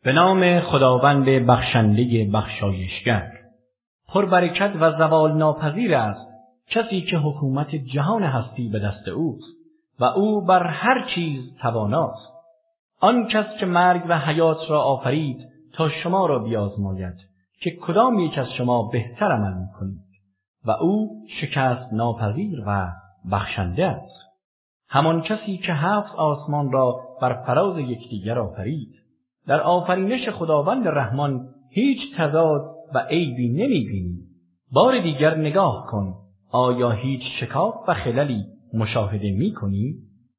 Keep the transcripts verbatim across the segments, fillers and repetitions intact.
به نام خداوند بخشنده بخشایشگر. پربرکت و زوال ناپذیر است کسی که حکومت جهان هستی به دست اوست و او بر هر چیز تواناست. آن کس که مرگ و حیات را آفرید تا شما را بیازماید که کدام یک از شما بهتر عمل می‌کنید و او شکست ناپذیر و بخشنده است. همان کسی که هفت آسمان را بر فراز یکدیگر آفرید. در آفرینش خداوند رحمان هیچ تضاد و عیبی نمی‌بینی. بار دیگر نگاه کن، آیا هیچ شکاف و خللی مشاهده می‌کنی؟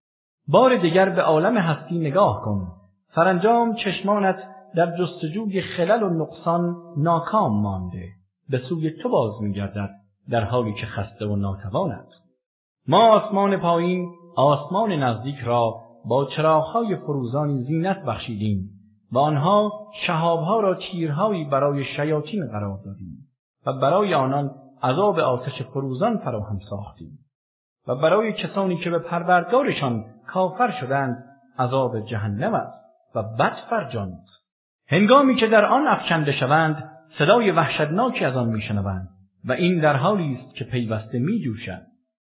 بار دیگر به عالم هستی نگاه کن، سرانجام چشمانت در جستجوی خلل و نقصان ناکام مانده، به سوی تو باز می‌گردد در حالی که خسته و ناتوان است. ما آسمان پایین، آسمان نزدیک را با چراغ‌های فروزانی زینت بخشیدیم و آنها شهاب‌ها را تیرهایی برای شیاطین قرار دادیم و برای آنان عذاب آتش فروزان فراهم ساختیم و برای کسانی که به پروردگارشان کافر شدند عذاب جهنم است و بد فرجام است. هنگامی که در آن افکنده شوند صدای وحشتناکی از آن میشنوند و این در حالی است که پیوسته میجوشد.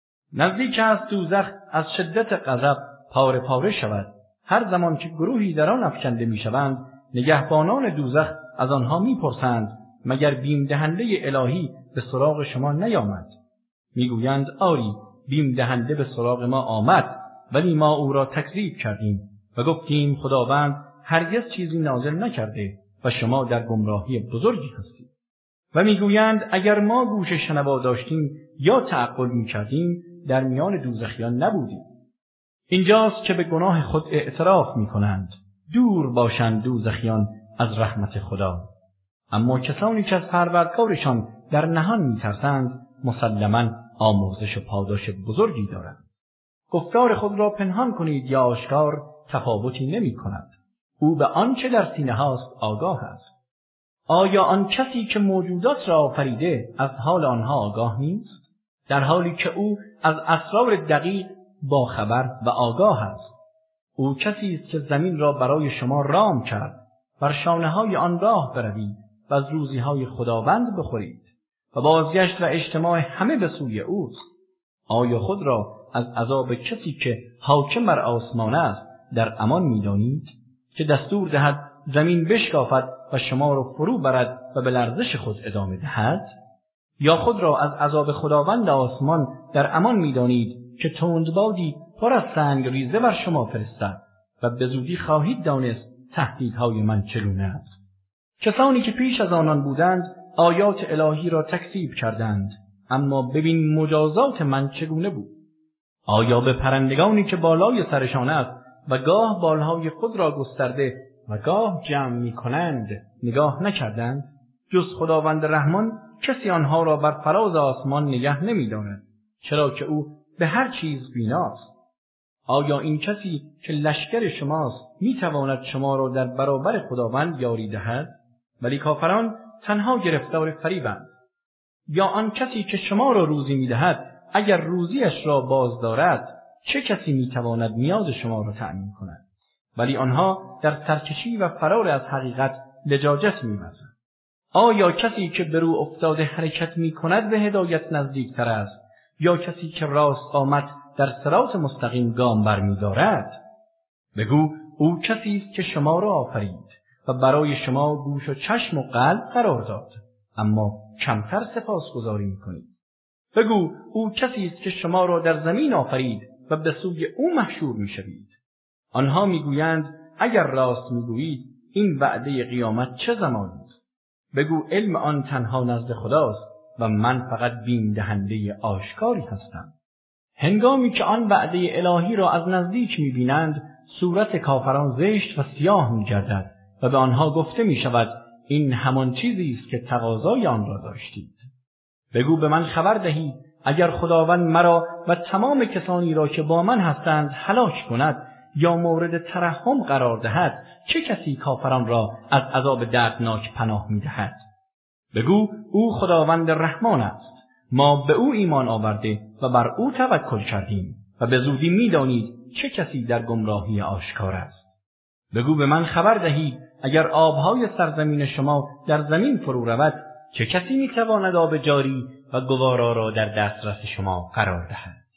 نزدیک است دوزخ از شدت غضب پاره پاره شود. هر زمان که گروهی در آن افکنده میشوند نگهبانان دوزخ از آنها میپرسند مگر بیم دهنده الهی به سراغ شما نیامد؟ میگویند آری، بیم دهنده به سراغ ما آمد، ولی ما او را تکذیب کردیم و گفتیم خداوند هرگز چیزی نازل نکرده و شما در گمراهی بزرگی هستید. و میگویند اگر ما گوش شنوا داشتیم یا تعقل میکردیم در میان دوزخیان نبودیم. اینجاست که به گناه خود اعتراف میکنند. دور باشند دوزخیان از رحمت خدا. اما کسانی که از پروردگارشان در نهان میترسند مسلماً آمرزش و پاداش بزرگی دارند. گفتار خود را پنهان کنید یا آشکار، تفاوتی نمی کند. او به آنچه در سینه هاست آگاه است. آیا آن کسی که موجودات را آفریده از حال آنها آگاه نیست؟ در حالی که او از اسرار دقیق با خبر و آگاه است. او کسی است که زمین را برای شما رام کرد، بر شانه‌های آن راه بروید و از روزی‌های خداوند بخورید و بازگشت و اجتماع همه به سوی اوست. آیا خود را از عذاب کسی که حاکم بر آسمان است در امان می‌دانید که دستور دهد زمین بشکافد و شما را فرو برد و به لرزش خود ادامه دهد؟ یا خود را از عذاب خداوند آسمان در امان می‌دانید که تندبادی پر از سنگ ریزه بر شما فرستد و به زودی خواهید دانست تهدیدهای من چگونه است؟ کسانی که پیش از آنان بودند آیات الهی را تکذیب کردند، اما ببین مجازات من چگونه بود. آیا به پرندگانی که بالای سرشان است و گاه بالهای خود را گسترده و گاه جمع می کنند نگاه نکردند؟ جز خداوند رحمان کسی آنها را بر فراز آسمان نگه نمی دارد، چرا که او به هر چیز بیناست. آیا این کسی که لشکر شماست می تواند شما را در برابر خداوند یاری دهد؟ ولی کافران تنها گرفتار فریبند. یا آن کسی که شما را روزی می دهد اگر روزیش را باز دارد چه کسی می تواند نیاز شما را تأمین کند؟ ولی آنها در سرکشی و فرار از حقیقت لجاجت می ورزند. آیا کسی که به رو افتاده حرکت می کند به هدایت نزدیک تر است یا کسی که راست آمد در صراط مستقیم گام بر می دارد؟ بگو او کسی است که شما را آفرید و برای شما گوش و چشم و قلب قرار داد، اما کمتر سپاسگزاری می‌کنید. بگو او کسی است که شما را در زمین آفرید و به سوی او محشور می‌شوید. آنها می‌گویند اگر راست می‌گویید این وعده قیامت چه زمانی است؟ بگو علم آن تنها نزد خداست و من فقط بیم دهنده آشکاری هستم. هنگامی که آن وعده الهی را از نزدیک می‌بینند صورت کافران زشت و سیاه می‌گردد و به آنها گفته می‌شود این همان چیزی است که تقاضای آن را داشتید. بگو به من خبر دهید اگر خداوند مرا و تمام کسانی را که با من هستند هلاک کند یا مورد ترحم قرار دهد چه کسی کافران را از عذاب دردناک پناه می‌دهد؟ بگو او خداوند رحمان است. ما به او ایمان آورده و بر او توکل کردیم و به زودی می‌دانید چه کسی در گمراهی آشکار است. بگو به من خبر دهید اگر آبهای سرزمین شما در زمین فرو رود، چه کسی میتواند آب جاری و گوارا را در دسترس شما قرار دهد؟